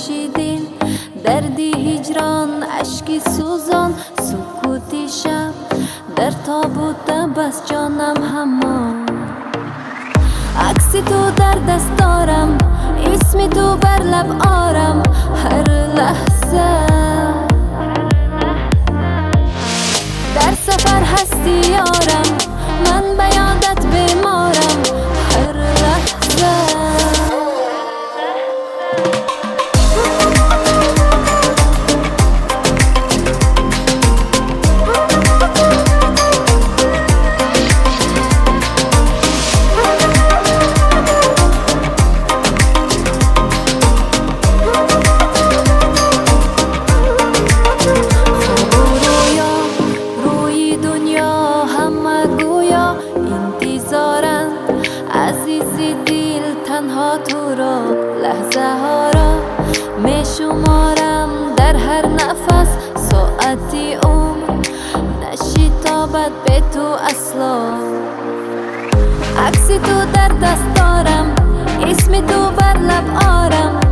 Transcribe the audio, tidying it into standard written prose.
کشیدین، دردی هجران، اشکی سوزان، سکوتی شب در تابوت بس جانم همان. عکس تو در دست دارم، اسم تو بر لب آرم هر لحظه. در سفر هستی یارم، من به یادت بیمارم هر لحظه. عزیزی دل تنها تو را، لحظه ها را می شمارم در هر نفس، ساعتی عمر نشتابد به تو اصلا. عکس تو در دست دارم، اسم تو بر لب آرم